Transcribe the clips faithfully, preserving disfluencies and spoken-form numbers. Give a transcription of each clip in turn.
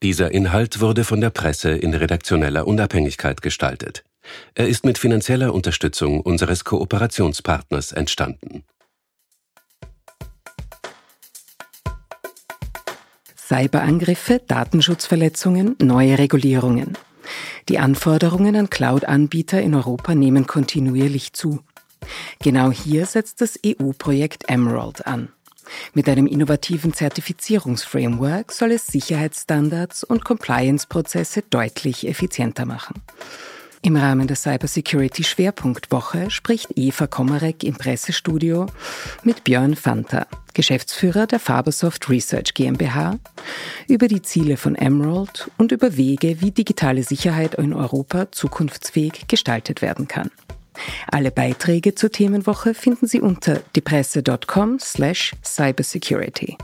Dieser Inhalt wurde von der Presse in redaktioneller Unabhängigkeit gestaltet. Er ist mit finanzieller Unterstützung unseres Kooperationspartners entstanden. Cyberangriffe, Datenschutzverletzungen, neue Regulierungen. Die Anforderungen an Cloud-Anbieter in Europa nehmen kontinuierlich zu. Genau hier setzt das E U-Projekt Emerald an. Mit einem innovativen Zertifizierungsframework soll es Sicherheitsstandards und Compliance-Prozesse deutlich effizienter machen. Im Rahmen der Cybersecurity-Schwerpunktwoche spricht Eva Komarek im Pressestudio mit Björn Fanta, Geschäftsführer der Fabersoft Research GmbH, über die Ziele von Emerald und über Wege, wie digitale Sicherheit in Europa zukunftsfähig gestaltet werden kann. Alle Beiträge zur Themenwoche finden Sie unter diepresse.com slash cybersecurity.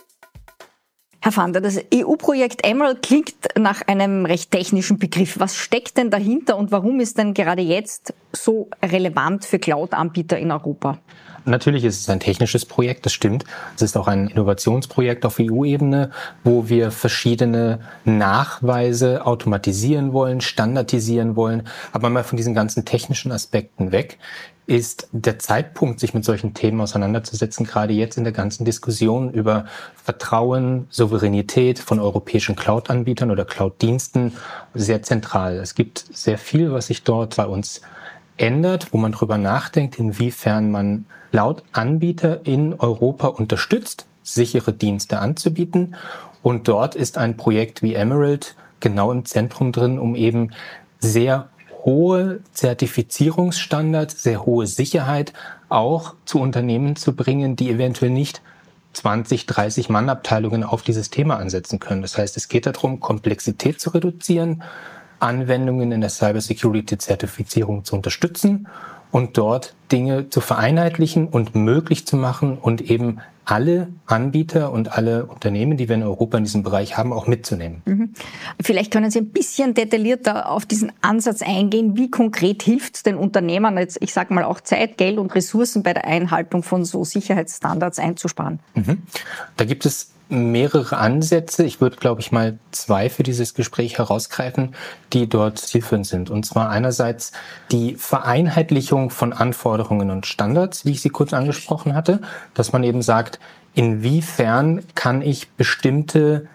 Herr Fanta, das E U-Projekt Emerald klingt nach einem recht technischen Begriff. Was steckt denn dahinter und warum ist denn gerade jetzt so relevant für Cloud-Anbieter in Europa? Natürlich ist es ein technisches Projekt, das stimmt. Es ist auch ein Innovationsprojekt auf E U-Ebene, wo wir verschiedene Nachweise automatisieren wollen, standardisieren wollen. Aber mal von diesen ganzen technischen Aspekten weg ist der Zeitpunkt, sich mit solchen Themen auseinanderzusetzen, gerade jetzt in der ganzen Diskussion über Vertrauen, Souveränität von europäischen Cloud-Anbietern oder Cloud-Diensten sehr zentral. Es gibt sehr viel, was sich dort bei uns ändert, wo man drüber nachdenkt, inwiefern man Cloud-Anbieter in Europa unterstützt, sichere Dienste anzubieten. Und dort ist ein Projekt wie Emerald genau im Zentrum drin, um eben sehr hohe Zertifizierungsstandards, sehr hohe Sicherheit auch zu Unternehmen zu bringen, die eventuell nicht zwanzig, dreißig Mann-Abteilungen auf dieses Thema ansetzen können. Das heißt, es geht darum, Komplexität zu reduzieren, Anwendungen in der Cybersecurity-Zertifizierung zu unterstützen und dort Dinge zu vereinheitlichen und möglich zu machen und eben alle Anbieter und alle Unternehmen, die wir in Europa in diesem Bereich haben, auch mitzunehmen. Mhm. Vielleicht können Sie ein bisschen detaillierter auf diesen Ansatz eingehen. Wie konkret hilft es den Unternehmern, jetzt, ich sage mal auch Zeit, Geld und Ressourcen bei der Einhaltung von so Sicherheitsstandards einzusparen? Mhm. Da gibt es mehrere Ansätze. Ich würde, glaube ich, mal zwei für dieses Gespräch herausgreifen, die dort zielführend sind. Und zwar einerseits die Vereinheitlichung von Anforderungen und Standards, wie ich sie kurz angesprochen hatte, dass man eben sagt, inwiefern kann ich bestimmte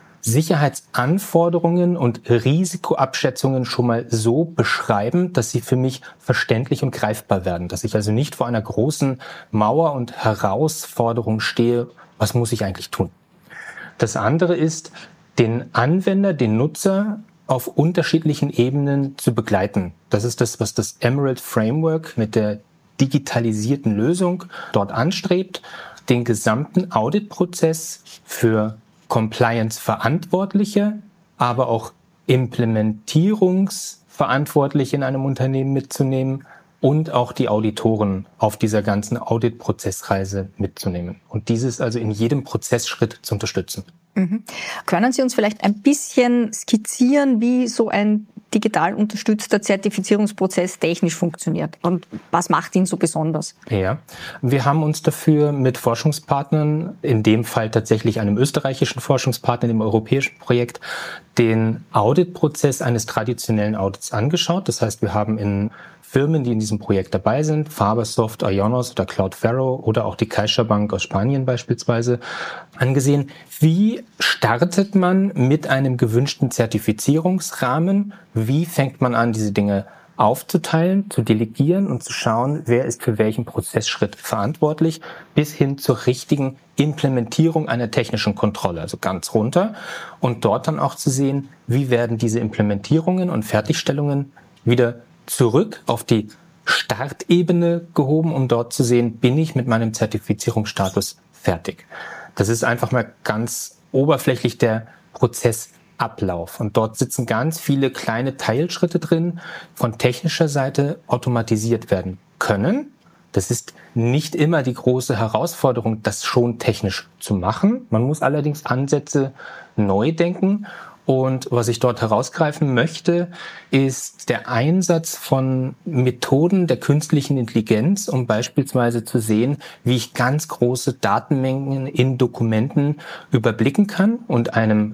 Sicherheitsanforderungen und Risikoabschätzungen schon mal so beschreiben, dass sie für mich verständlich und greifbar werden. Dass ich also nicht vor einer großen Mauer und Herausforderung stehe, was muss ich eigentlich tun? Das andere ist, den Anwender, den Nutzer auf unterschiedlichen Ebenen zu begleiten. Das ist das, was das Emerald Framework mit der digitalisierten Lösung dort anstrebt, den gesamten Auditprozess für Compliance-Verantwortliche, aber auch Implementierungsverantwortliche in einem Unternehmen mitzunehmen und auch die Auditoren auf dieser ganzen Audit-Prozessreise mitzunehmen. Und dieses also in jedem Prozessschritt zu unterstützen. Mhm. Können Sie uns vielleicht ein bisschen skizzieren, wie so ein digital unterstützter Zertifizierungsprozess technisch funktioniert und was macht ihn so besonders? Ja, wir haben uns dafür mit Forschungspartnern, in dem Fall tatsächlich einem österreichischen Forschungspartner im europäischen Projekt, den Auditprozess eines traditionellen Audits angeschaut. Das heißt, wir haben in Firmen, die in diesem Projekt dabei sind, Fabersoft, Ionos oder Cloudflare oder auch die CaixaBank aus Spanien beispielsweise, angesehen, wie startet man mit einem gewünschten Zertifizierungsrahmen, wie fängt man an, diese Dinge aufzuteilen, zu delegieren und zu schauen, wer ist für welchen Prozessschritt verantwortlich, bis hin zur richtigen Implementierung einer technischen Kontrolle, also ganz runter. Und dort dann auch zu sehen, wie werden diese Implementierungen und Fertigstellungen wieder zurück auf die Startebene gehoben, um dort zu sehen, bin ich mit meinem Zertifizierungsstatus fertig. Das ist einfach mal ganz oberflächlich der Prozessablauf. Und dort sitzen ganz viele kleine Teilschritte drin, von technischer Seite automatisiert werden können. Das ist nicht immer die große Herausforderung, das schon technisch zu machen. Man muss allerdings Ansätze neu denken. Und was ich dort herausgreifen möchte, ist der Einsatz von Methoden der künstlichen Intelligenz, um beispielsweise zu sehen, wie ich ganz große Datenmengen in Dokumenten überblicken kann und einem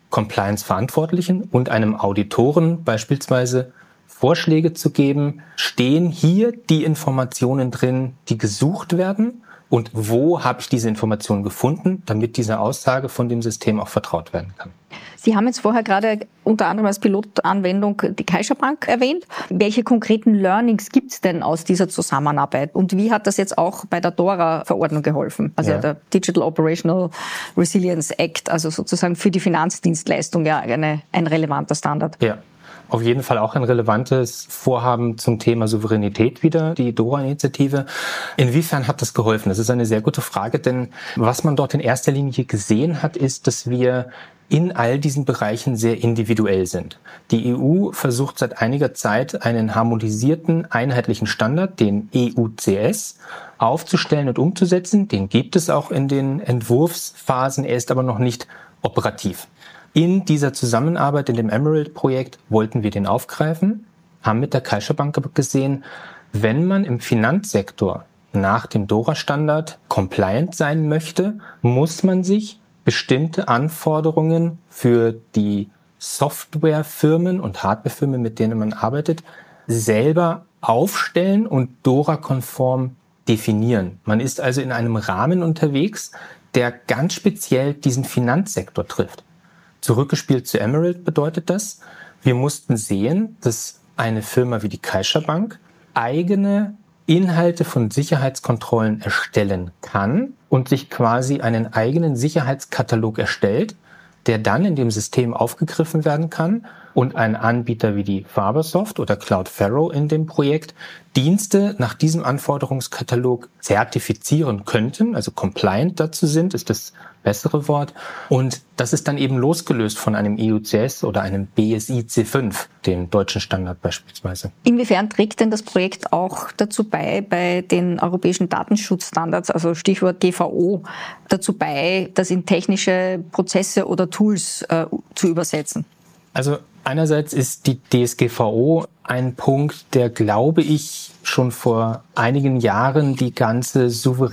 Compliance-Verantwortlichen und einem Auditoren beispielsweise Vorschläge zu geben, stehen hier die Informationen drin, die gesucht werden und wo habe ich diese Informationen gefunden, damit diese Aussage von dem System auch vertraut werden kann. Sie haben jetzt vorher gerade unter anderem als Pilotanwendung die CaixaBank erwähnt. Welche konkreten Learnings gibt es denn aus dieser Zusammenarbeit? Und wie hat das jetzt auch bei der DORA-Verordnung geholfen? Also ja. der Digital Operational Resilience Act, also sozusagen für die Finanzdienstleistung ja eine, ein relevanter Standard. Ja. Auf jeden Fall auch ein relevantes Vorhaben zum Thema Souveränität wieder, die DORA-Initiative. Inwiefern hat das geholfen? Das ist eine sehr gute Frage, denn was man dort in erster Linie gesehen hat, ist, dass wir in all diesen Bereichen sehr individuell sind. Die E U versucht seit einiger Zeit, einen harmonisierten, einheitlichen Standard, den E U C S, aufzustellen und umzusetzen. Den gibt es auch in den Entwurfsphasen, er ist aber noch nicht operativ. In dieser Zusammenarbeit, in dem Emerald-Projekt, wollten wir den aufgreifen, haben mit der CaixaBank gesehen, wenn man im Finanzsektor nach dem DORA-Standard compliant sein möchte, muss man sich bestimmte Anforderungen für die Softwarefirmen und Hardwarefirmen, mit denen man arbeitet, selber aufstellen und DORA-konform definieren. Man ist also in einem Rahmen unterwegs, der ganz speziell diesen Finanzsektor trifft. Zurückgespielt zu Emerald bedeutet das, wir mussten sehen, dass eine Firma wie die CaixaBank eigene Inhalte von Sicherheitskontrollen erstellen kann und sich quasi einen eigenen Sicherheitskatalog erstellt, der dann in dem System aufgegriffen werden kann und ein Anbieter wie die Fabersoft oder Cloudflare in dem Projekt Dienste nach diesem Anforderungskatalog zertifizieren könnten, also compliant dazu sind, ist das bessere Wort. Und das ist dann eben losgelöst von einem E U C S oder einem B S I C fünf, dem deutschen Standard beispielsweise. Inwiefern trägt denn das Projekt auch dazu bei, bei den europäischen Datenschutzstandards, also Stichwort D V O, dazu bei, das in technische Prozesse oder Tools äh, zu übersetzen? Also einerseits ist die D S G V O ein Punkt, der, glaube ich, schon vor einigen Jahren die ganze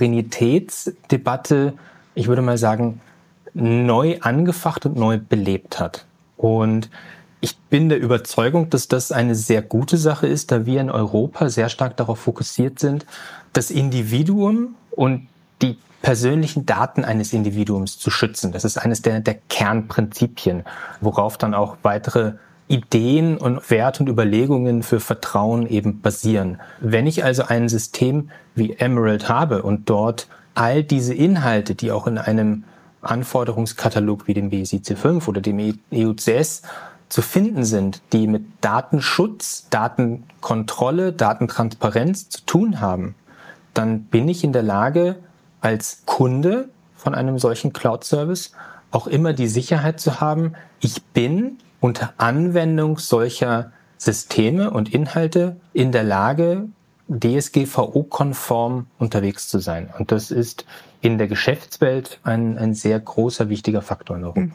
Souveränitätsdebatte, ich würde mal sagen, neu angefacht und neu belebt hat. Und ich bin der Überzeugung, dass das eine sehr gute Sache ist, da wir in Europa sehr stark darauf fokussiert sind, das Individuum und die persönlichen Daten eines Individuums zu schützen. Das ist eines der, der Kernprinzipien, worauf dann auch weitere Ideen und Werte und Überlegungen für Vertrauen eben basieren. Wenn ich also ein System wie Emerald habe und dort all diese Inhalte, die auch in einem Anforderungskatalog wie dem B S I C fünf oder dem E U C S zu finden sind, die mit Datenschutz, Datenkontrolle, Datentransparenz zu tun haben, dann bin ich in der Lage, als Kunde von einem solchen Cloud-Service auch immer die Sicherheit zu haben, ich bin unter Anwendung solcher Systeme und Inhalte in der Lage, D S G V O-konform unterwegs zu sein. Und das ist in der Geschäftswelt ein, ein sehr großer, wichtiger Faktor in Europa.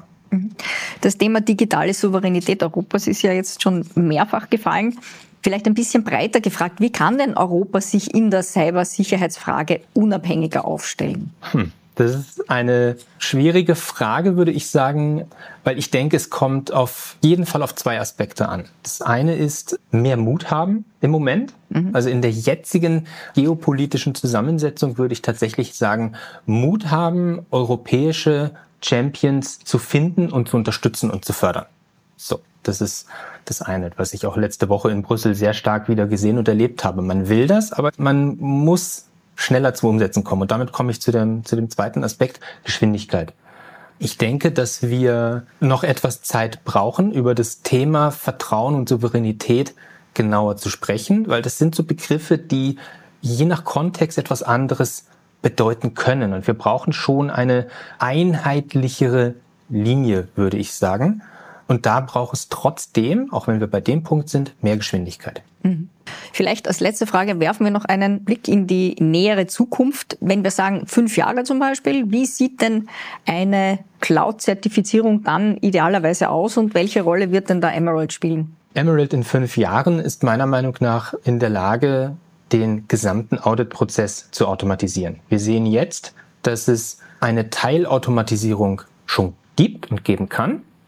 Das Thema digitale Souveränität Europas ist ja jetzt schon mehrfach gefallen. Vielleicht ein bisschen breiter gefragt, wie kann denn Europa sich in der Cybersicherheitsfrage unabhängiger aufstellen? Hm. Das ist eine schwierige Frage, würde ich sagen, weil ich denke, es kommt auf jeden Fall auf zwei Aspekte an. Das eine ist mehr Mut haben im Moment. Mhm. Also in der jetzigen geopolitischen Zusammensetzung würde ich tatsächlich sagen, Mut haben, europäische Champions zu finden und zu unterstützen und zu fördern. So, das ist das eine, was ich auch letzte Woche in Brüssel sehr stark wieder gesehen und erlebt habe. Man will das, aber man muss schneller zum Umsetzen kommen. Und damit komme ich zu dem, zu dem zweiten Aspekt, Geschwindigkeit. Ich denke, dass wir noch etwas Zeit brauchen, über das Thema Vertrauen und Souveränität genauer zu sprechen, weil das sind so Begriffe, die je nach Kontext etwas anderes bedeuten können. Und wir brauchen schon eine einheitlichere Linie, würde ich sagen. Und da braucht es trotzdem, auch wenn wir bei dem Punkt sind, mehr Geschwindigkeit. Mhm. Vielleicht als letzte Frage werfen wir noch einen Blick in die nähere Zukunft. Wenn wir sagen fünf Jahre zum Beispiel, wie sieht denn eine Cloud-Zertifizierung dann idealerweise aus und welche Rolle wird denn da Emerald spielen? Emerald in fünf Jahren ist meiner Meinung nach in der Lage, den gesamten Audit-Prozess zu automatisieren. Wir sehen jetzt, dass es eine Teilautomatisierung schon gibt und geben kann.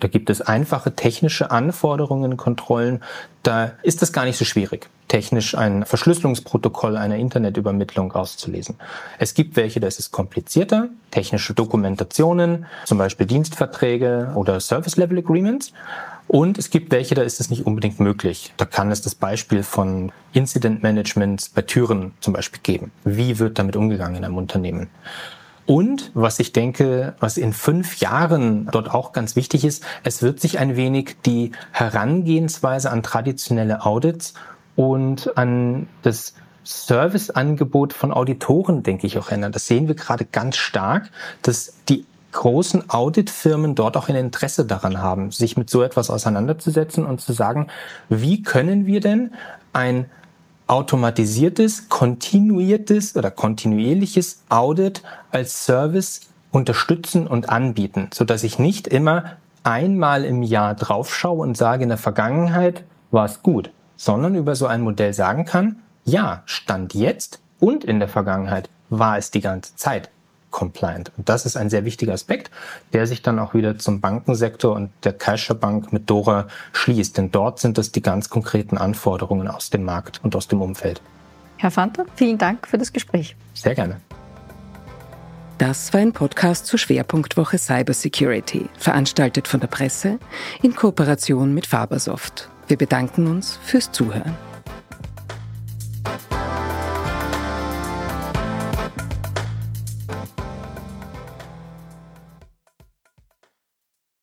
Da gibt es einfache technische Anforderungen, Kontrollen. Da ist das gar nicht so schwierig, technisch ein Verschlüsselungsprotokoll einer Internetübermittlung auszulesen. Es gibt welche, da ist es komplizierter, technische Dokumentationen, zum Beispiel Dienstverträge oder Service-Level-Agreements. Und es gibt welche, da ist es nicht unbedingt möglich. Da kann es das Beispiel von Incident Management bei Türen zum Beispiel geben. Wie wird damit umgegangen in einem Unternehmen? Und was ich denke, was in fünf Jahren dort auch ganz wichtig ist, es wird sich ein wenig die Herangehensweise an traditionelle Audits und an das Serviceangebot von Auditoren, denke ich, auch ändern. Das sehen wir gerade ganz stark, dass die großen Auditfirmen dort auch ein Interesse daran haben, sich mit so etwas auseinanderzusetzen und zu sagen, wie können wir denn ein automatisiertes, kontinuiertes oder kontinuierliches Audit als Service unterstützen und anbieten, sodass ich nicht immer einmal im Jahr draufschaue und sage, in der Vergangenheit war es gut, sondern über so ein Modell sagen kann, ja, Stand jetzt und in der Vergangenheit war es die ganze Zeit compliant. Und das ist ein sehr wichtiger Aspekt, der sich dann auch wieder zum Bankensektor und der CaixaBank mit Dora schließt. Denn dort sind es die ganz konkreten Anforderungen aus dem Markt und aus dem Umfeld. Herr Fanter, vielen Dank für das Gespräch. Sehr gerne. Das war ein Podcast zur Schwerpunktwoche Cybersecurity, veranstaltet von der Presse in Kooperation mit Fabersoft. Wir bedanken uns fürs Zuhören.